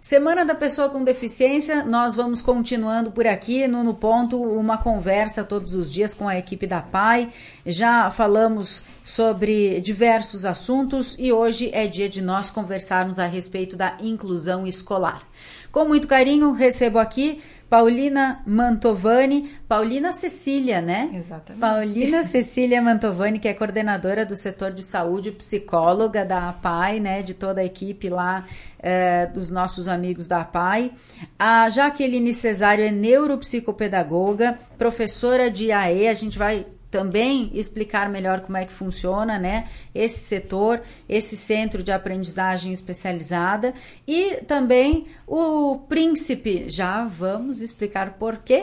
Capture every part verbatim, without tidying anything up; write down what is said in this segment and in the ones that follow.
Semana da Pessoa com Deficiência, nós vamos continuando por aqui no, no Ponto, uma conversa todos os dias com a equipe da P A I. Já falamos sobre diversos assuntos e hoje é dia de nós conversarmos a respeito da inclusão escolar. Com muito carinho, recebo aqui Paulina Mantovani, Paulina Cecília, né? Exatamente. Paulina Cecília Mantovani, que é coordenadora do setor de saúde, psicóloga da P A I, né? De toda a equipe lá, é, dos nossos amigos da P A I. A Jaqueline Cesário é neuropsicopedagoga, professora de A E, a gente vai também explicar melhor como é que funciona, né, esse setor, esse centro de aprendizagem especializada, e também o príncipe, já vamos explicar por quê,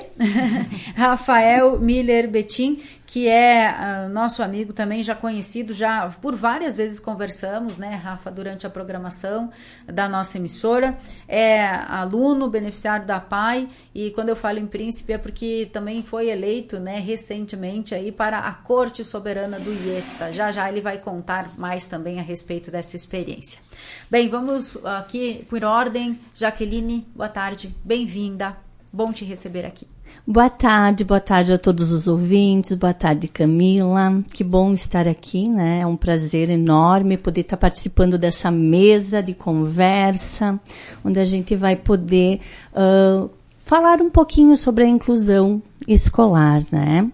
Rafael Miller Betim, que é uh, nosso amigo também, já conhecido, já por várias vezes conversamos, né, Rafa, durante a programação da nossa emissora, é aluno, beneficiário da P A I, e quando eu falo em príncipe é porque também foi eleito, né, recentemente aí para a Corte Soberana do IESTA. Já já ele vai contar mais também a respeito dessa experiência. Bem, vamos aqui por ordem. Jaqueline, boa tarde, bem-vinda, bom te receber aqui. Boa tarde, boa tarde a todos os ouvintes, boa tarde Camila, que bom estar aqui, né? É um prazer enorme poder estar participando dessa mesa de conversa, onde a gente vai poder uh, falar um pouquinho sobre a inclusão escolar, né?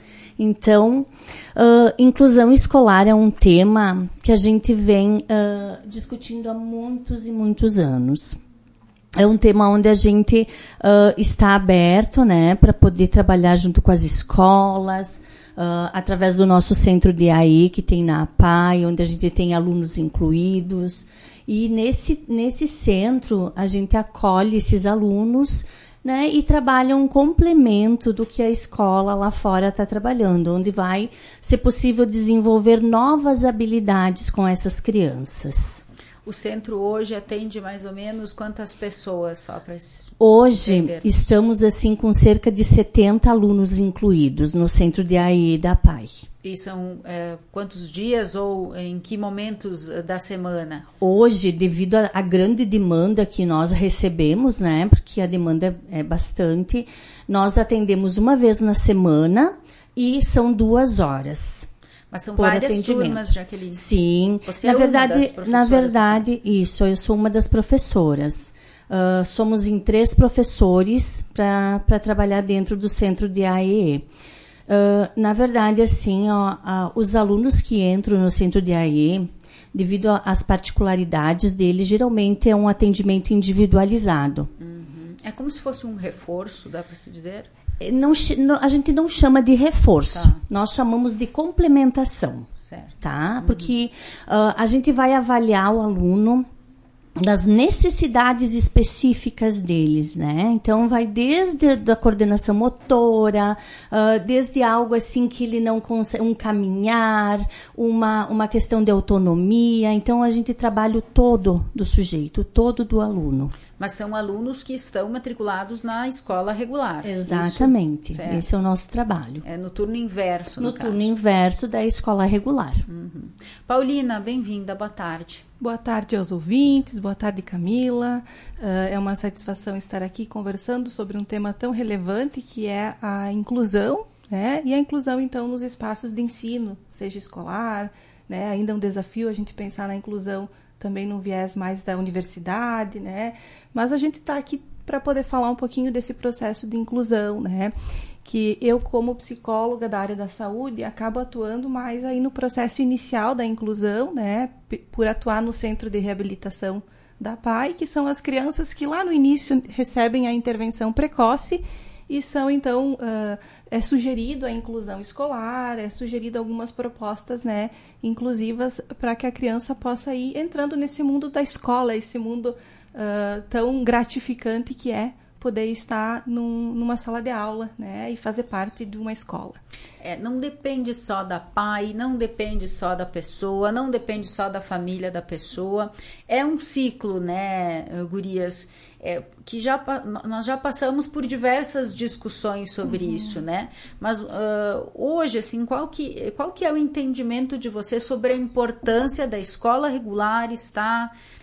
Então, uh, inclusão escolar é um tema que a gente vem uh, discutindo há muitos e muitos anos. É um tema onde a gente uh, está aberto, né, para poder trabalhar junto com as escolas, uh, através do nosso centro de A I, que tem na P A I, onde a gente tem alunos incluídos. E nesse, nesse centro, a gente acolhe esses alunos, né, e trabalha um complemento do que a escola lá fora está trabalhando, onde vai ser possível desenvolver novas habilidades com essas crianças. O centro hoje atende mais ou menos quantas pessoas, só para Hoje entender? Estamos assim com cerca de setenta alunos incluídos no centro de A I da P A I. E são é, quantos dias ou em que momentos da semana? Hoje, devido à grande demanda que nós recebemos, né, porque a demanda é bastante, nós atendemos uma vez na semana e são duas horas. Mas são várias atendimento. turmas, Jaqueline. Sim. Você na é verdade, uma das professoras? Na verdade, isso, eu sou uma das professoras. Uh, somos em três professores para trabalhar dentro do centro de A E E. Uh, na verdade, assim, ó, uh, os alunos que entram no centro de A E E, devido às particularidades dele, geralmente é um atendimento individualizado. Uhum. É como se fosse um reforço, dá para se dizer? Não, a gente não chama de reforço, tá. Nós chamamos de complementação, certo. Tá? Uhum. Porque uh, a gente vai avaliar o aluno das necessidades específicas deles, né? Então, vai desde a coordenação motora, uh, desde algo assim que ele não consegue, um caminhar, uma, uma questão de autonomia. Então, a gente trabalha o todo do sujeito, o todo do aluno. Mas são alunos que estão matriculados na escola regular. Exatamente. Isso, esse é o nosso trabalho. É no turno inverso, no, no caso. turno inverso da escola regular. Uhum. Paulina, bem-vinda, boa tarde. Boa tarde aos ouvintes, boa tarde Camila. Uh, é uma satisfação estar aqui conversando sobre um tema tão relevante que é a inclusão, né? E a inclusão, então, nos espaços de ensino, seja escolar, né? Ainda é um desafio a gente pensar na inclusão também num viés mais da universidade, né? Mas a gente está aqui para poder falar um pouquinho desse processo de inclusão, né? Que eu, como psicóloga da área da saúde, acabo atuando mais aí no processo inicial da inclusão, né? P- por atuar no centro de reabilitação da P A I, que são as crianças que lá no início recebem a intervenção precoce e são, então, uh, é sugerido a inclusão escolar, é sugerido algumas propostas, né, inclusivas para que a criança possa ir entrando nesse mundo da escola, esse mundo uh, tão gratificante que é poder estar num, numa sala de aula, né, e fazer parte de uma escola. É, não depende só da P A I, não depende só da pessoa, não depende só da família da pessoa. É um ciclo, né, gurias, é, que já, nós já passamos por diversas discussões sobre uhum. isso, né? Mas uh, hoje, assim, qual que, qual que é o entendimento de você sobre a importância da escola regular estar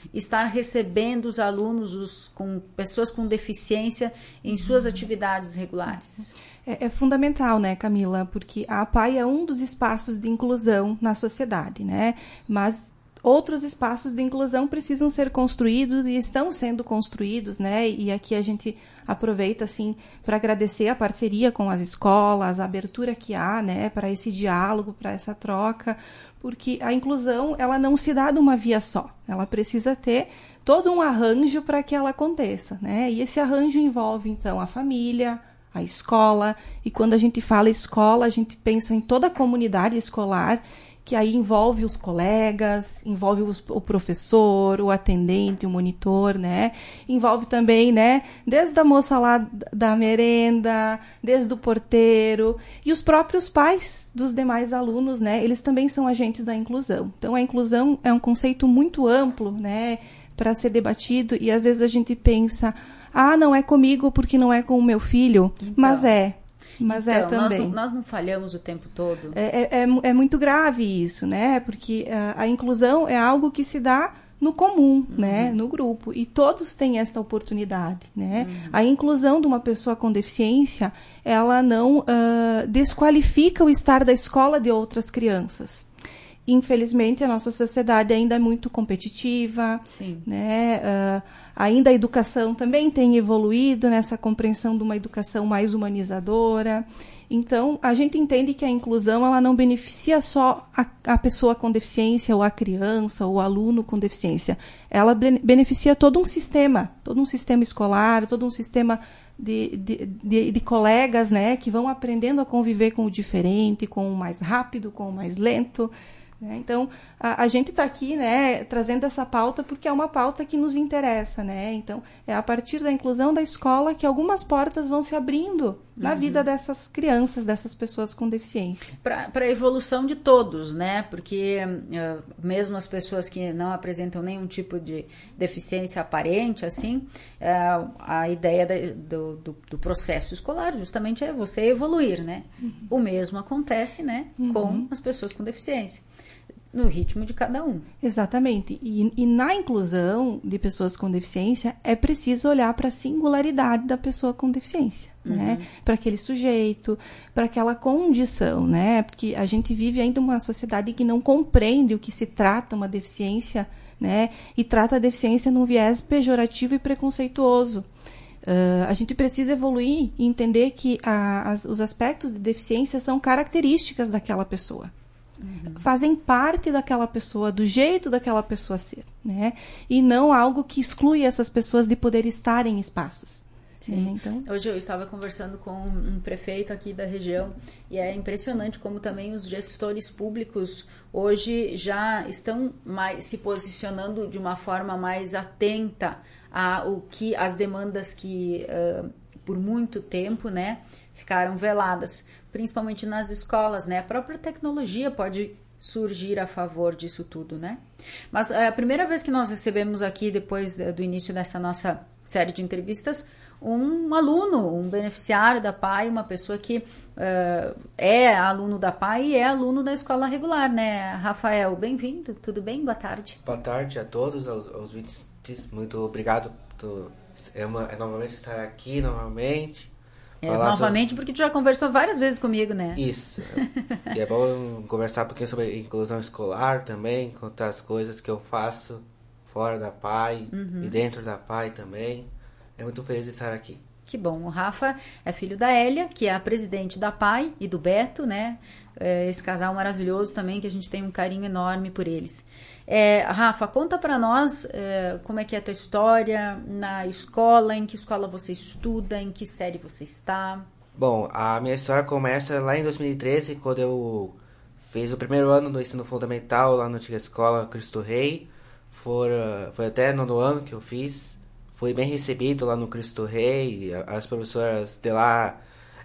estar recebendo os alunos, os, com pessoas com deficiência em suas atividades regulares? É, é fundamental, né, Camila? Porque a APAE é um dos espaços de inclusão na sociedade, né? Mas outros espaços de inclusão precisam ser construídos e estão sendo construídos, né? E aqui a gente aproveita, assim, para agradecer a parceria com as escolas, a abertura que há, né, para esse diálogo, para essa troca, porque a inclusão, ela não se dá de uma via só. Ela precisa ter todo um arranjo para que ela aconteça, né? E esse arranjo envolve, então, a família, a escola, e quando a gente fala escola, a gente pensa em toda a comunidade escolar, que aí envolve os colegas, envolve os, o professor, o atendente, o monitor, né? Envolve também, né, desde a moça lá da merenda, desde o porteiro, e os próprios pais dos demais alunos, né? Eles também são agentes da inclusão. Então, a inclusão é um conceito muito amplo, né, para ser debatido, e às vezes a gente pensa, ah, não é comigo porque não é com o meu filho, então, mas é. Mas então, é também. Nós não, nós não falhamos o tempo todo. É, é, é muito grave isso, né? Porque a, a inclusão é algo que se dá no comum, uhum. né? No grupo. E todos têm esta oportunidade, né? Uhum. A inclusão de uma pessoa com deficiência, ela não uh, desqualifica o estar da escola de outras crianças. Infelizmente, a nossa sociedade ainda é muito competitiva, Sim. né? Uh, ainda a educação também tem evoluído nessa compreensão de uma educação mais humanizadora. Então, a gente entende que a inclusão ela não beneficia só a, a pessoa com deficiência, ou a criança, ou o aluno com deficiência. Ela beneficia todo um sistema, todo um sistema escolar, todo um sistema de, de, de, de colegas, né? Que vão aprendendo a conviver com o diferente, com o mais rápido, com o mais lento. Né? Então, a, a gente está aqui, né, trazendo essa pauta porque é uma pauta que nos interessa. Né? Então, é a partir da inclusão da escola que algumas portas vão se abrindo na uhum. vida dessas crianças, dessas pessoas com deficiência. Para a evolução de todos, né? Porque uh, mesmo as pessoas que não apresentam nenhum tipo de deficiência aparente, assim, uh, a ideia da, do, do, do processo escolar justamente é você evoluir, né? Uhum. O mesmo acontece, né, uhum. com as pessoas com deficiência. No ritmo de cada um. Exatamente. E, e na inclusão de pessoas com deficiência, é preciso olhar para a singularidade da pessoa com deficiência, uhum. né? Para aquele sujeito, para aquela condição, né? Porque a gente vive ainda uma sociedade que não compreende o que se trata uma deficiência, né? E trata a deficiência num viés pejorativo e preconceituoso. Uh, a gente precisa evoluir e entender que a, as, os aspectos de deficiência são características daquela pessoa. Uhum. Fazem parte daquela pessoa, do jeito daquela pessoa ser, né? E não algo que exclui essas pessoas de poder estar em espaços. Sim. Né? Então... Hoje eu estava conversando com um prefeito aqui da região e é impressionante como também os gestores públicos hoje já estão mais, se posicionando de uma forma mais atenta a o que, as demandas que uh, por muito tempo, né, ficaram veladas. Principalmente nas escolas, né? A própria tecnologia pode surgir a favor disso tudo, né? Mas é a primeira vez que nós recebemos aqui, depois do início dessa nossa série de entrevistas, um aluno, um beneficiário da APAE, uma pessoa que uh, é aluno da APAE e é aluno da escola regular, né? Rafael, bem-vindo, tudo bem? Boa tarde. Boa tarde a todos, aos, aos ouvintes. Muito obrigado por é uma, é novamente estar aqui, novamente. É, novamente, sobre... porque tu já conversou várias vezes comigo, né? Isso. E é bom conversar um pouquinho sobre inclusão escolar também, contar as coisas que eu faço fora da APAE uhum. e dentro da APAE também. É muito feliz de estar aqui. Que bom. O Rafa é filho da Hélia, que é a presidente da APAE, e do Beto, né? É esse casal maravilhoso também, que a gente tem um carinho enorme por eles. É, Rafa, conta pra nós é, como é que é a tua história na escola, em que escola você estuda, em que série você está. Bom, a minha história começa lá em dois mil e treze, quando eu fiz o primeiro ano do ensino fundamental lá na antiga escola Cristo Rei. For, foi até no ano que eu fiz. Fui bem recebido lá no Cristo Rei. As professoras de lá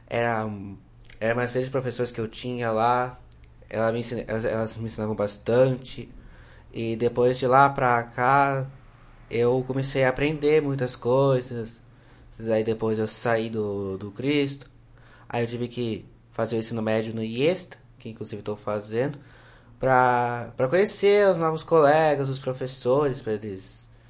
eram, eram mais seis professores que eu tinha lá. Elas me, ensina, elas, elas me ensinavam bastante. E depois de lá pra cá, eu comecei a aprender muitas coisas. Aí depois eu saí do, do Cristo. Aí eu tive que fazer o ensino médio no IESTA, que inclusive estou fazendo, pra, pra conhecer os novos colegas, os professores, pra eles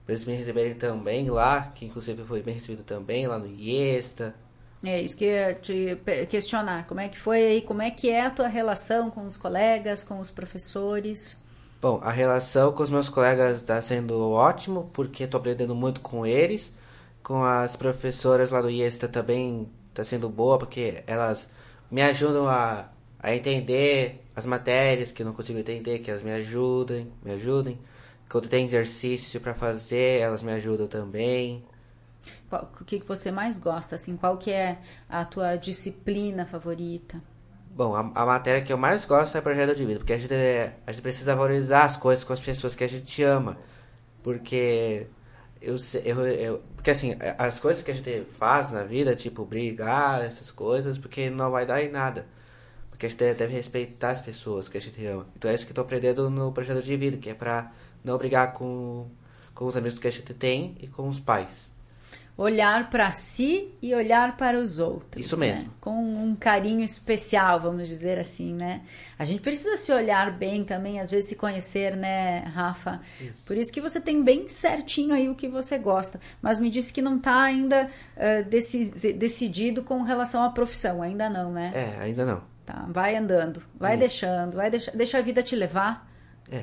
Pra eles me receberem também lá, que inclusive foi bem recebido também lá no IESTA. É isso que eu ia te questionar. Como é que foi aí? Como é que é a tua relação com os colegas, com os professores? Bom, a relação com os meus colegas está sendo ótimo, porque estou aprendendo muito com eles. Com as professoras lá do IESTA também está sendo boa, porque elas me ajudam a, a entender as matérias que eu não consigo entender, que elas me ajudem, me ajudem. Quando tem exercício para fazer, elas me ajudam também. Qual, o que, que você mais gosta, assim? Qual que é a tua disciplina favorita? Bom, a, a matéria que eu mais gosto é projeto de vida, porque a gente, a gente precisa valorizar as coisas com as pessoas que a gente ama. Porque eu, eu, eu porque assim, as coisas que a gente faz na vida, tipo brigar, essas coisas, porque não vai dar em nada. Porque a gente deve respeitar as pessoas que a gente ama. Então é isso que eu tô aprendendo no projeto de vida, que é pra não brigar com, com os amigos que a gente tem e com os pais. Olhar para si e olhar para os outros. Isso né? mesmo. Com um carinho especial, vamos dizer assim, né? A gente precisa se olhar bem também, às vezes se conhecer, né, Rafa? Isso. Por isso que você tem bem certinho aí o que você gosta. Mas me disse que não está ainda uh, deci- decidido com relação à profissão. Ainda não, né? É, ainda não. Tá, vai andando, vai Isso. deixando, vai deixa, deixa a vida te levar. É.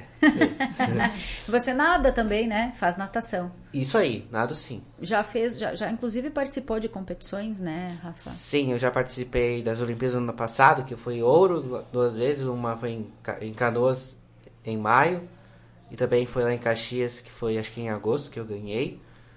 Você nada também, né? Faz natação. Isso aí, nado sim. Já fez, já, já inclusive participou de competições, né, Rafa? Sim, eu já participei das Olimpíadas no ano passado, que foi ouro duas vezes. Uma foi em, em Canoas, em maio. E também foi lá em Caxias, que foi acho que em agosto que eu ganhei.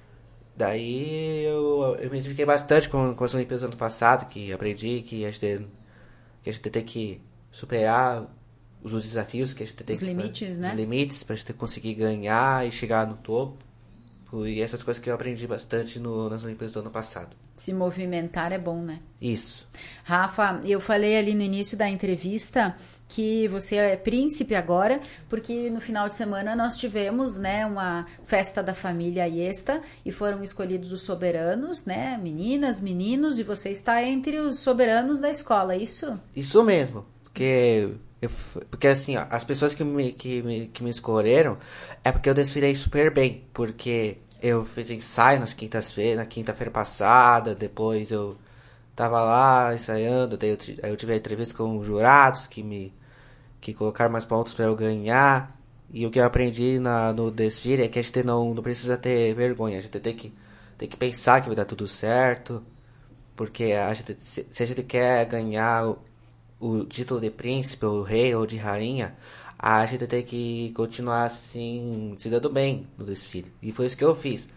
Daí eu, eu me identifiquei bastante com, com as Olimpíadas do ano passado, que aprendi que a gente, que a gente tem que superar os, os desafios, que a gente tem Os que... limites, os né? limites, pra gente conseguir ganhar e chegar no topo. E essas coisas que eu aprendi bastante no, nas Olimpíadas do ano passado. Se movimentar é bom, né? Isso. Rafa, eu falei ali no início da entrevista que você é príncipe agora, porque no final de semana nós tivemos, né, uma festa da família IESTA e foram escolhidos os soberanos, né, meninas, meninos, e você está entre os soberanos da escola, é isso? Isso mesmo, porque, eu, porque assim, ó, as pessoas que me, que, me, que me escolheram é porque eu desfilei super bem, porque eu fiz ensaio nas quintas-feiras, na quinta-feira passada, depois eu tava lá ensaiando, daí eu, aí eu tive a entrevista com os jurados que me que colocaram mais pontos para eu ganhar. E o que eu aprendi na, no desfile é que a gente não, não precisa ter vergonha, a gente tem que, tem que pensar que vai dar tudo certo, porque a gente, se, se a gente quer ganhar o, o título de príncipe, ou rei, ou de rainha, a gente tem que continuar assim, se dando bem no desfile. E foi isso que eu fiz.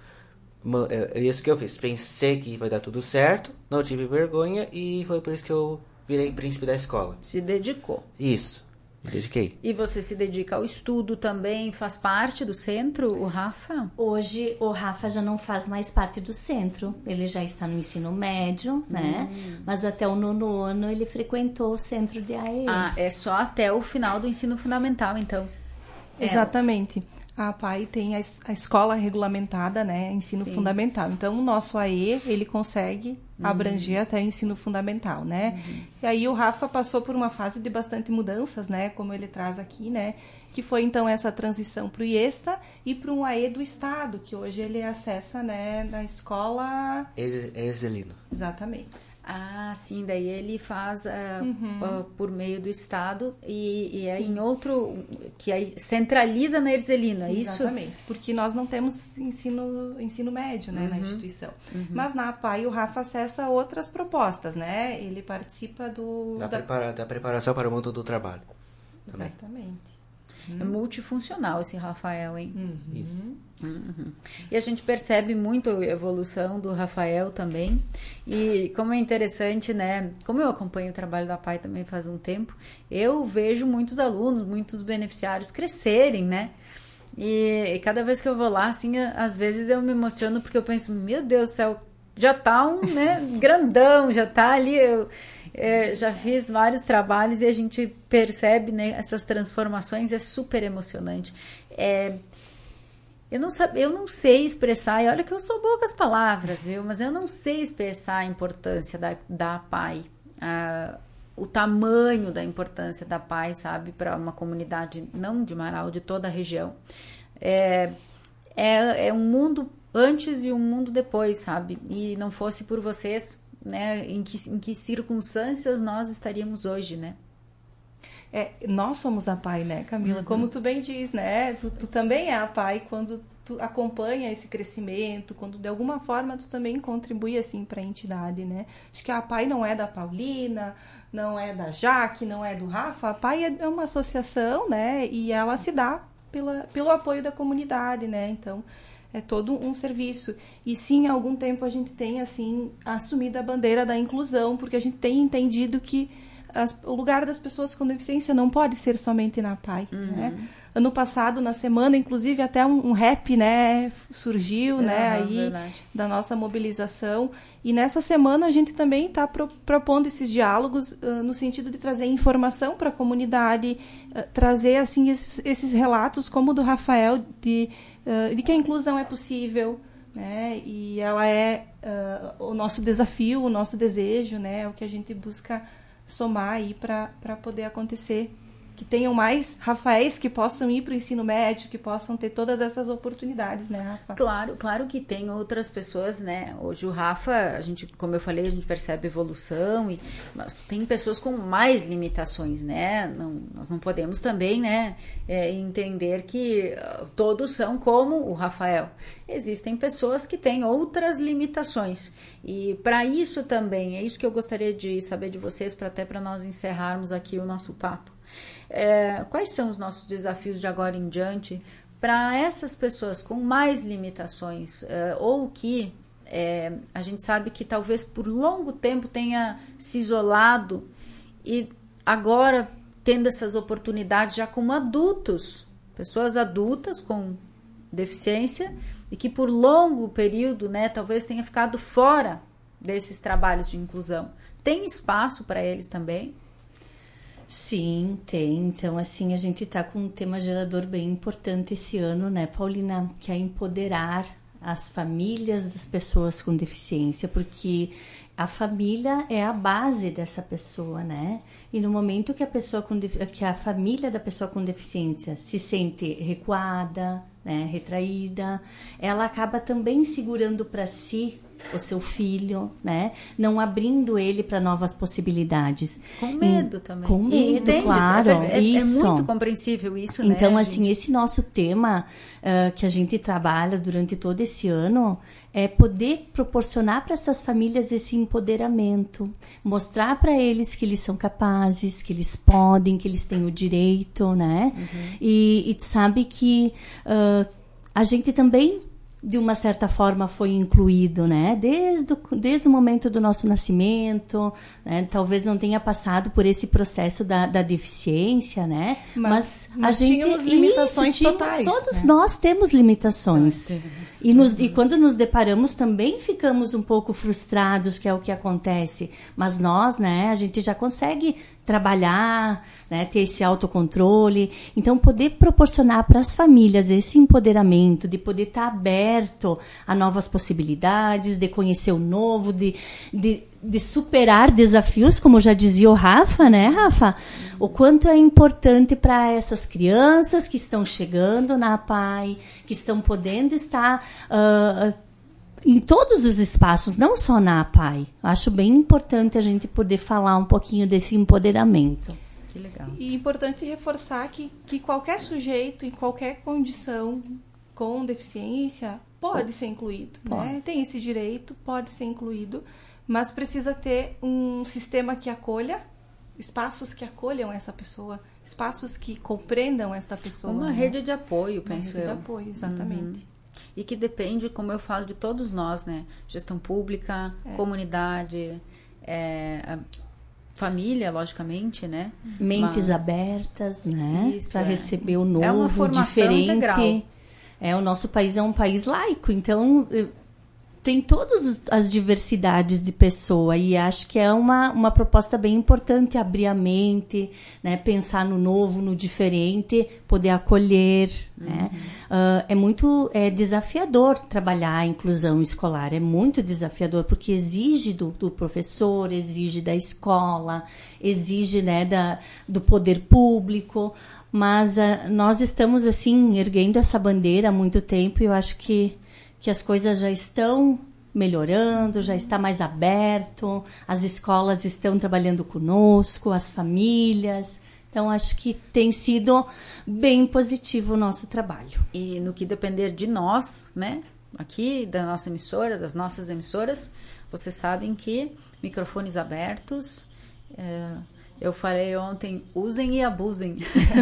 É isso que eu fiz. Pensei que vai dar tudo certo, não tive vergonha e foi por isso que eu virei príncipe da escola. Se dedicou. Isso, me dediquei. E você se dedica ao estudo também, faz parte do centro, o Rafa? Hoje o Rafa já não faz mais parte do centro, ele já está no ensino médio, né? Hum. Mas até o nono ano ele frequentou o centro de A E. Ah, é só até o final do ensino fundamental, então. Exatamente. A P A I tem a, a escola regulamentada, né, ensino Sim. fundamental. Então, o nosso A E, ele consegue uhum. abranger até o ensino fundamental, né? Uhum. E aí, o Rafa passou por uma fase de bastante mudanças, né, como ele traz aqui, né? Que foi, então, essa transição para o IESTA e para um A E do Estado, que hoje ele acessa, né, na escola... Erzelino. Exatamente. Ah, sim, daí ele faz uh, uhum. uh, por meio do Estado e, e é isso. Em outro, que aí centraliza na Erzelino, é isso? Exatamente, porque nós não temos ensino, ensino médio, né, uhum. na instituição. Uhum. Mas na A P A I o Rafa acessa outras propostas, né? Ele participa do... Da, da... Prepara, da preparação para o mundo do trabalho. Exatamente. É multifuncional esse Rafael, hein? Uhum. Isso. Uhum. E a gente percebe muito a evolução do Rafael também. E como é interessante, né? Como eu acompanho o trabalho da P A I também faz um tempo, eu vejo muitos alunos, muitos beneficiários crescerem, né? E, e cada vez que eu vou lá, assim, às vezes eu me emociono porque eu penso, meu Deus do céu, já tá um, né, grandão, já tá ali... Eu, É, já fiz vários trabalhos e a gente percebe, né, essas transformações, é super emocionante. É, eu, não sabe, eu não sei expressar, e olha que eu sou boa com as palavras, viu? Mas eu não sei expressar a importância da, da P A I, a, o tamanho da importância da P A I, sabe, para uma comunidade, não de Marau, de toda a região. É, é, é um mundo antes e um mundo depois, sabe? E não fosse por vocês, né? Em que, em que circunstâncias nós estaríamos hoje, né? É, nós somos a P A I, né, Camila? Uhum. Como tu bem diz, né? Tu, tu também é a P A I quando tu acompanha esse crescimento, quando de alguma forma tu também contribui assim para a entidade, né? Acho que a P A I não é da Paulina, não é da Jaque, não é do Rafa. A P A I é uma associação, né? E ela se dá pela, pelo apoio da comunidade, né? Então, é todo um serviço. E sim, há algum tempo a gente tem, assim, assumido a bandeira da inclusão, porque a gente tem entendido que as, o lugar das pessoas com deficiência não pode ser somente na P A I, uhum. né? Ano passado, na semana, inclusive, até um, um rap, né, surgiu, uhum, né, aí, verdade. Da nossa mobilização. E nessa semana a gente também está pro, propondo esses diálogos uh, no sentido de trazer informação para a comunidade, uh, trazer, assim, esses, esses relatos, como o do Rafael, de, uh, de que a inclusão é possível, né, e ela é uh, o nosso desafio, o nosso desejo, né, o que a gente busca somar aí para poder acontecer. Que tenham mais Rafaéis que possam ir para o ensino médio, que possam ter todas essas oportunidades, né, Rafa? Claro, claro que tem outras pessoas, né? Hoje o Rafa, a gente, como eu falei, a gente percebe evolução, e, mas tem pessoas com mais limitações, né? Não, nós não podemos também, né, é, entender que todos são como o Rafael. Existem pessoas que têm outras limitações. E para isso também, é isso que eu gostaria de saber de vocês, para até para nós encerrarmos aqui o nosso papo. É, quais são os nossos desafios de agora em diante para essas pessoas com mais limitações, é, ou que é, a gente sabe que talvez por longo tempo tenha se isolado e agora tendo essas oportunidades já como adultos, pessoas adultas com deficiência e que por longo período, né, talvez tenha ficado fora desses trabalhos de inclusão. Tem espaço para eles também? Sim, tem. Então, assim, a gente está com um tema gerador bem importante esse ano, né, Paulina? Que é empoderar as famílias das pessoas com deficiência, porque a família é a base dessa pessoa, né? E no momento que a pessoa com que a família da pessoa com deficiência se sente recuada, né, retraída, ela acaba também segurando para si o seu filho, né? Não abrindo ele para novas possibilidades. Com medo e, também. Com medo, Entende? claro. É, isso. é muito compreensível isso, né? Então, assim, gente? Esse nosso tema uh, que a gente trabalha durante todo esse ano é poder proporcionar para essas famílias esse empoderamento, mostrar para eles que eles são capazes, que eles podem, que eles têm o direito, né? Uhum. E, e tu sabe que uh, a gente também, de uma certa forma, foi incluído, né? Desde o, desde o momento do nosso nascimento, né? Talvez não tenha passado por esse processo da, da deficiência, né? Mas, mas, mas a gente tínhamos limitações isso, totais. Todos né? nós temos limitações. Nós temos. E, nos, e quando nos deparamos também ficamos um pouco frustrados, que é o que acontece. Mas nós, né? A gente já consegue trabalhar, né, ter esse autocontrole. Então, poder proporcionar para as famílias esse empoderamento, de poder estar aberto a novas possibilidades, de conhecer o novo, de, de, de superar desafios, como já dizia o Rafa, né, Rafa? O quanto é importante para essas crianças que estão chegando na P A I, que estão podendo estar Uh, em todos os espaços, não só na P A I. Acho bem importante a gente poder falar um pouquinho desse empoderamento. Que legal. E importante reforçar que, que qualquer sujeito, em qualquer condição com deficiência, pode ser incluído. Pode. Né? Tem esse direito, pode ser incluído, mas precisa ter um sistema que acolha, espaços que acolham essa pessoa, espaços que compreendam essa pessoa. Uma né? rede de apoio, penso Uma rede eu. de apoio, exatamente. Uhum. E que depende, como eu falo, de todos nós, né? Gestão pública, é. comunidade, é, a família, logicamente, né? Mentes Mas, abertas, né? Para é. receber o novo, é uma formação diferente. Integral. É, o nosso país é um país laico, então tem todas as diversidades de pessoa e acho que é uma, uma proposta bem importante abrir a mente, né? Pensar no novo, no diferente, poder acolher. Uhum. Né? Uh, é muito é desafiador trabalhar a inclusão escolar, é muito desafiador porque exige do, do professor, exige da escola, exige, né, da, do poder público, mas uh, nós estamos assim erguendo essa bandeira há muito tempo e eu acho que que as coisas já estão melhorando, já está mais aberto, as escolas estão trabalhando conosco, as famílias. Então, acho que tem sido bem positivo o nosso trabalho. E no que depender de nós, né, aqui da nossa emissora, das nossas emissoras, vocês sabem que microfones abertos, é, eu falei ontem, usem e abusem.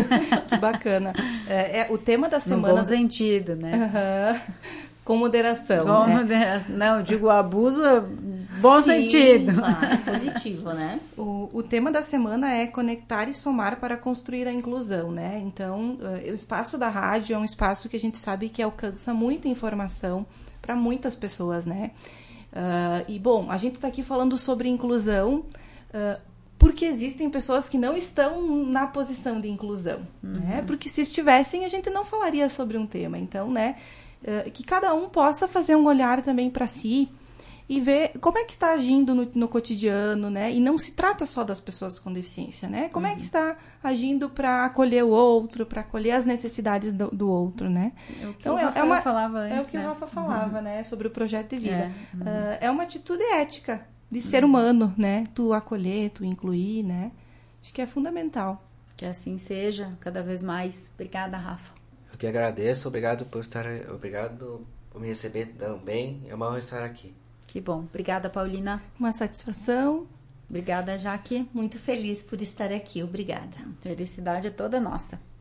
Que bacana. É, é, o tema da semana... No bom sentido, né? Uhum. Com moderação. Com né? moderação. Não, digo abuso, bom Sim, sentido. Claro, positivo, né? O, o tema da semana é conectar e somar para construir a inclusão, né? Então, uh, o espaço da rádio é um espaço que a gente sabe que alcança muita informação para muitas pessoas, né? Uh, e, bom, a gente está aqui falando sobre inclusão uh, porque existem pessoas que não estão na posição de inclusão, uhum. né? Porque se estivessem, a gente não falaria sobre um tema. Então, né? Que cada um possa fazer um olhar também para si e ver como é que está agindo no, no cotidiano, né? E não se trata só das pessoas com deficiência, né? Como uhum. é que está agindo para acolher o outro, para acolher as necessidades do, do outro, né? É o que então, o é, Rafa é uma, falava antes, É o que né? o Rafa falava, uhum. né? Sobre o projeto de vida. É, uhum. uh, é uma atitude ética de ser uhum. humano, né? Tu acolher, tu incluir, né? Acho que é fundamental. Que assim seja, cada vez mais. Obrigada, Rafa. Eu que agradeço, obrigado por estar, obrigado por me receber também, é uma honra estar aqui. Que bom, obrigada, Paulina. Uma satisfação. Obrigada, Jaque. Muito feliz por estar aqui, obrigada. Felicidade é toda nossa.